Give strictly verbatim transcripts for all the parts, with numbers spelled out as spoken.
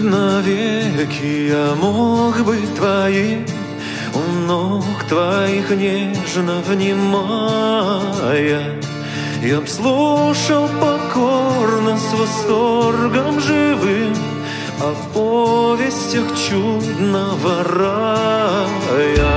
навеки я мог быть твоим, у ног твоих нежно внимая. Я б слушал покорно с восторгом живым о повестях чудного рая.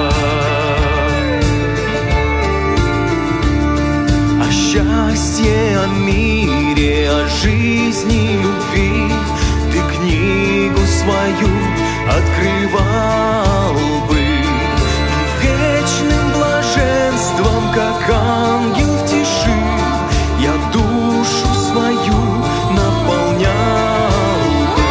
О счастье, о мире, о жизни, любви ты книгу свою открывал бы, и вечным блаженством, как ангел в тиши, я душу свою наполнял бы.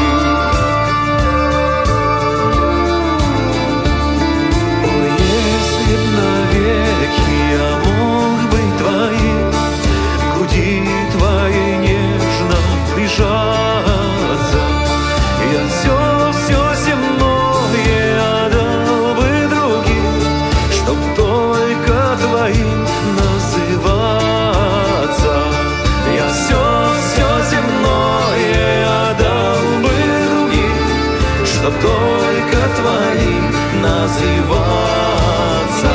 О, если б навеки я мог быть твоим, к груди твоей нежно прижаться, я все, все земное отдал бы другим, чтоб только твоим называться. Я все, все земное отдал бы другим, чтоб только твоим называться.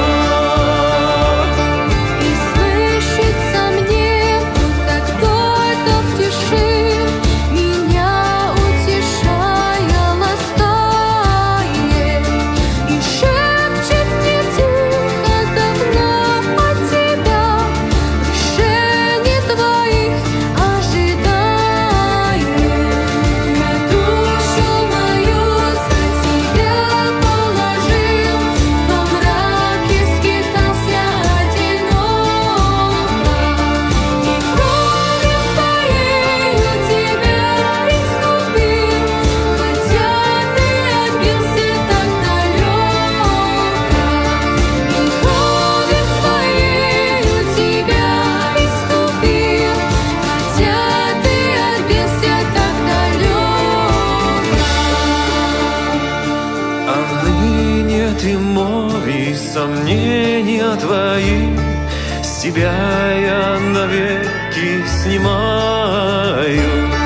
И слышится мне, будто кто-то в тиши меня утешая ласкает и шепчет мне тихо, давно от тебя решений твоих ожидает. Я душу мою за тебя положил, во мраке скитался одиноко, и кровью своею тебя искупил, хотя ты отбился так далеко. И кровью своею тебя искупил, хотя ты отбился так далеко. А ныне ты мой, и сомнения твои с тебя я навеки снимаю.